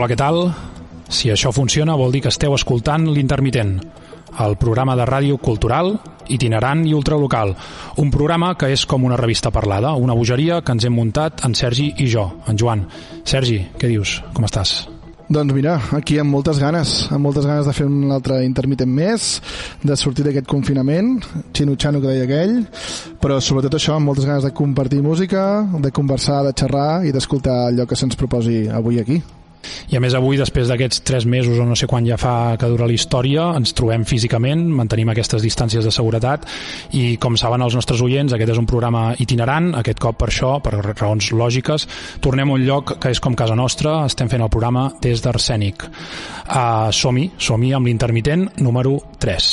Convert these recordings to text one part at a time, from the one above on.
Hola, què tal? Si això funciona vol dir que esteu escoltant l'Intermitent, el programa de ràdio cultural, itinerant i ultralocal. Un programa que és com una revista parlada, una bogeria que ens hem muntat en Sergi i jo, en Joan. Sergi, què dius? Com estàs? Doncs mira, aquí amb moltes ganes de fer un altre intermitent més, de sortir d'aquest confinament, xino-xano que deia aquell, però sobretot això, amb moltes ganes de compartir música, de conversar, de xerrar i d'escoltar allò que se'ns proposi avui aquí. I a més avui, després d'aquests 3 mesos o no sé quan ja fa que dura la història, ens trobem físicament, mantenim aquestes distàncies de seguretat i com saben els nostres oients, aquest és un programa itinerant, aquest cop per això, per raons lògiques, tornem a un lloc que és com casa nostra, estem fent el programa des d'Arsènic. Som-hi amb l'Intermitent número 3.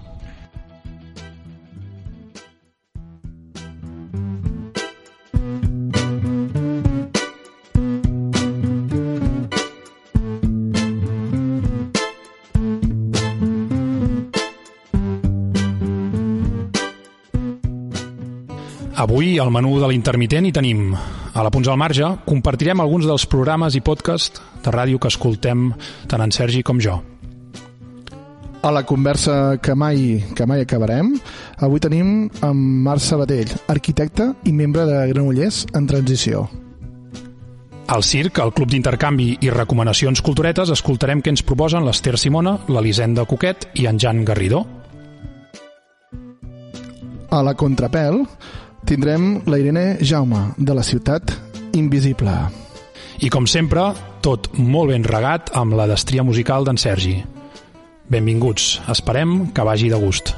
Avui, al menú de l'Intermitent, hi tenim a la Punts al Marge, compartirem alguns dels programes i podcast de ràdio que escoltem tant en Sergi com jo. A la conversa que mai acabarem, avui tenim amb Marc Sabatell, arquitecte i membre de Granollers en transició. Al circ, al Club d'Intercanvi i Recomanacions Culturetes, escoltarem què ens proposen l'Ester Simona, l'Elisenda Coquet i en Jan Garridó. A la Contrapel tindrem la Irene Jaume, de la ciutat invisible. I com sempre, tot molt ben regat amb la destria musical d'en Sergi. Benvinguts, esperem que vagi de gust.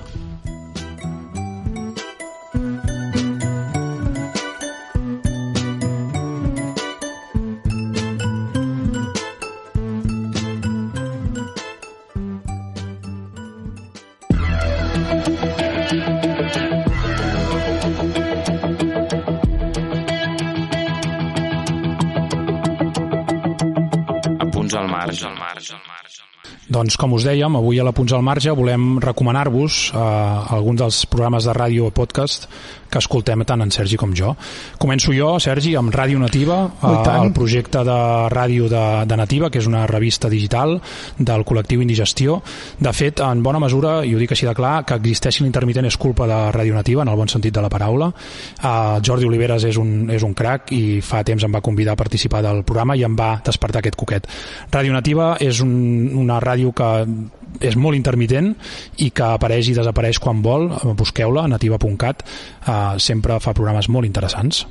Doncs, com us dèiem, avui a la Punts al Marge volem recomanar-vos alguns dels programes de ràdio o podcast que escoltem tant en Sergi com jo. Començo jo, Sergi, amb Ràdio Nativa, el projecte de ràdio de Nativa, que és una revista digital del col·lectiu Indigestió. De fet, en bona mesura, i ho dic així de clar, que existeixi l'Intermitent és culpa de Ràdio Nativa, en el bon sentit de la paraula. Jordi Oliveres és un crac i fa temps em va convidar a participar del programa i em va despertar aquest coquet. Ràdio Nativa és una ràdio que és molt intermitent i que apareix i desapareix quan vol. Busqueu-la, nativa.cat. Sempre fa programes molt interessants.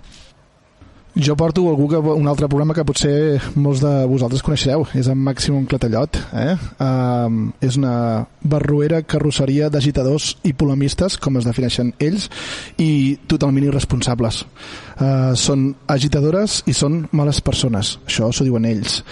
Jo porto un altre programa que potser molts de vosaltres coneixereu, és en Màximum Clatellot. És una barroera carrosseria d'agitadors i polemistes, com es defineixen ells, i totalment irresponsables. Són agitadores i són males persones, això s'ho diuen ells.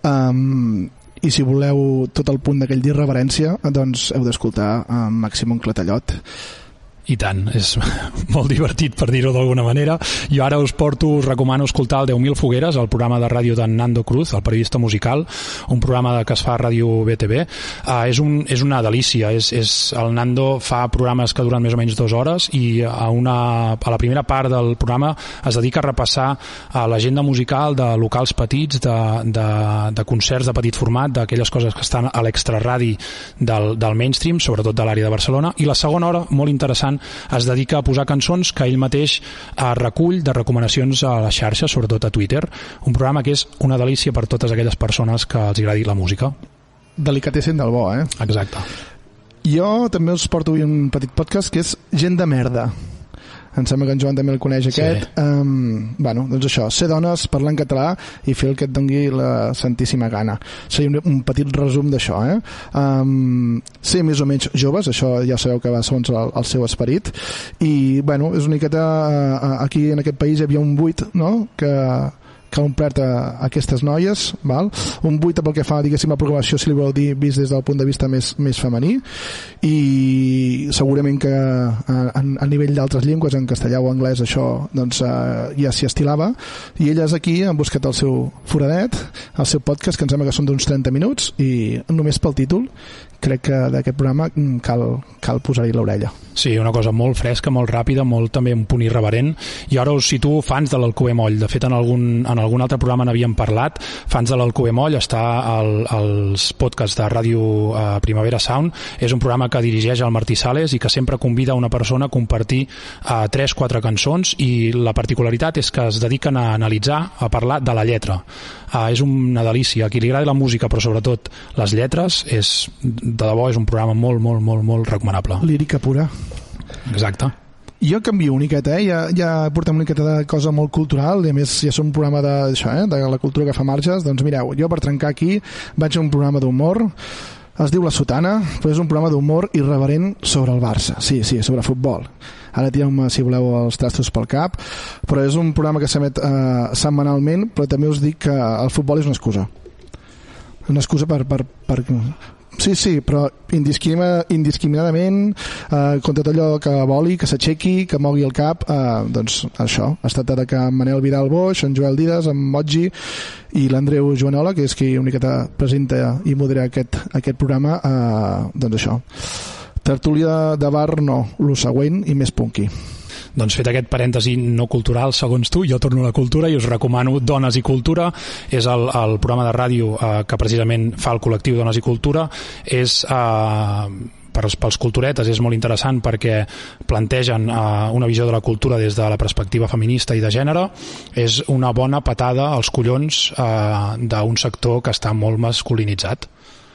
I si voleu tot el punt d'aquell d'irreverència, doncs heu d'escoltar Màximum Clatellot. I tant, és molt divertit, per dir-ho d'alguna manera. Jo ara us recomano escoltar el 10.000 fogueres, el programa de ràdio d'en Nando Cruz, el periodista musical, un programa que es fa a Ràdio BTV. És una delícia. El Nando fa programes que duren més o menys 2 hores i a la primera part del programa es dedica a repassar l'agenda musical de locals petits, de concerts de petit format, d'aquelles coses que estan a l'extraradi del mainstream, sobretot de l'àrea de Barcelona, i la segona hora, molt interessant, es dedica a posar cançons que ell mateix recull de recomanacions a la xarxa, sobretot a Twitter. Un programa que és una delícia per totes aquelles persones que els agradi la música. Delicatessen del bo, eh? Exacte. Jo també us porto avui un petit podcast que és Gent de merda. Em sembla que en Joan també el coneix, aquest. Doncs això, ser dones, parlar en català i fer el que et dongui la santíssima gana. Seria un petit resum d'això, ser més o menys joves, això ja sabeu que va segons el seu esperit, i és una miqueta aquí en aquest país hi havia un buit, no?, que ha omplert a aquestes noies, val? Un buit pel que fa, diguéssim, a programació, si li vol dir, vist des del punt de vista més femení, i segurament que a nivell d'altres llengües, en castellà o anglès, això doncs, ja s'hi estilava, i elles aquí han buscat el seu foradet, el seu podcast, que em sembla que són d'uns 30 minuts, i només pel títol crec que d'aquest programa cal posar-hi l'orella. Sí, una cosa molt fresca, molt ràpida, molt també un punt irreverent. I ara us situo fans de l'Alcover Moll. De fet, en algun altre programa n'havíem parlat, Fans de l'Alcover Moll, està als podcasts de Ràdio Primavera Sound. És un programa que dirigeix el Martí Sales i que sempre convida una persona a compartir 3-4 cançons, i la particularitat és que es dediquen a analitzar, a parlar de la lletra. És una delícia. A qui li agrada la música, però sobretot les lletres, de debò és un programa molt, molt, molt, molt recomanable. Lírica pura. Exacte. Jo canvio una miqueta, ja portem una miqueta de cosa molt cultural, i a més ja som un programa de la cultura que fa marges. Doncs mireu, jo per trencar aquí vaig a un programa d'humor, es diu La Sotana, però és un programa d'humor irreverent sobre el Barça, sí, sobre futbol. Ara tireu-me, si voleu, els trastos pel cap, però és un programa que s'emet setmanalment, però també us dic que el futbol és una excusa. Una excusa per sí, però indiscriminadament, contra tot allò que voli, que s'aixequi, que mogui el cap, doncs això. Ha estat ara que Manel Vidal Boix, en Joel Didas, en Moji i l'Andreu Joanola, que és qui una miqueta presenta i modera aquest programa, doncs això. Tertúlia de bar no, lo següent i més punky. Doncs fet aquest parèntesi no cultural, segons tu, jo torno a la cultura i us recomano Dones i Cultura. És el programa de ràdio que precisament fa el col·lectiu Dones i Cultura. És pels culturetes és molt interessant perquè plantegen una visió de la cultura des de la perspectiva feminista i de gènere. És una bona patada als collons d'un sector que està molt masculinitzat.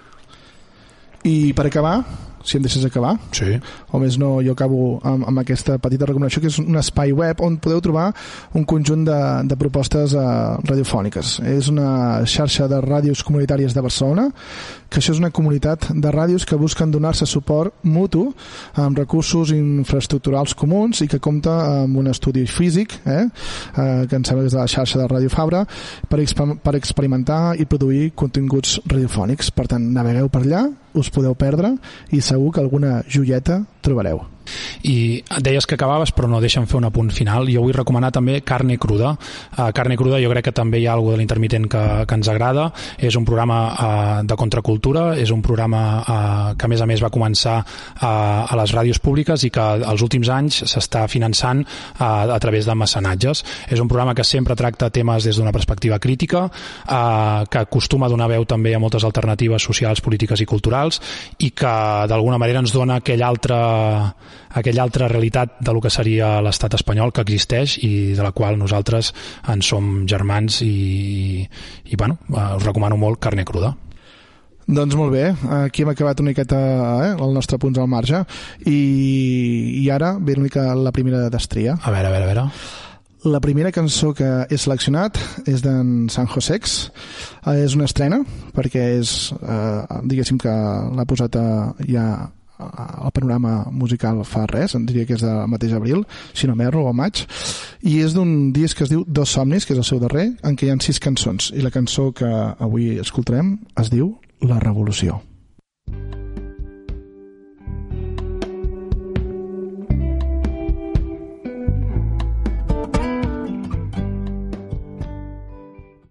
I per acabar, si em deixes acabar, sí. O més no, jo acabo amb aquesta petita recomanació, que és un espai web on podeu trobar un conjunt de propostes radiofòniques. És una xarxa de ràdios comunitàries de Barcelona, que això és una comunitat de ràdios que busquen donar-se suport mutu amb recursos infraestructurals comuns i que compta amb un estudi físic, que em sembla que és de la xarxa de Ràdio Fabra, per experimentar i produir continguts radiofònics. Per tant, navegueu per allà, us podeu perdre i segur que alguna joieta trobareu. I deies que acabaves, però no, deixa'm fer un apunt final. Jo vull recomanar també Carne Cruda. Carne Cruda, jo crec que també hi ha alguna de l'intermitent que ens agrada. És un programa de contracultura, és un programa que a més va començar a les ràdios públiques i que els últims anys s'està finançant a través de mecenatges. És un programa que sempre tracta temes des d'una perspectiva crítica, que acostuma a donar veu també a moltes alternatives socials, polítiques i culturals, i que d'alguna manera ens dona aquella altra realitat de lo que seria l'estat espanyol, que existeix i de la qual nosaltres en som germans, i bueno, us recomano molt Carne Cruda. Doncs molt bé, aquí hem acabat una miqueta el nostre punt al marge, i ara ve una mica la primera destria. A veure. La primera cançó que he seleccionat és d'en San Josex. És una estrena, perquè és, diguéssim que l'ha posat ja el panorama musical fa res, diria que és del mateix abril, si no m'erro, o maig, i és d'un disc que es diu Dos somnis, que és el seu darrer, en què hi ha 6 cançons, i la cançó que avui escoltarem es diu La Revolució.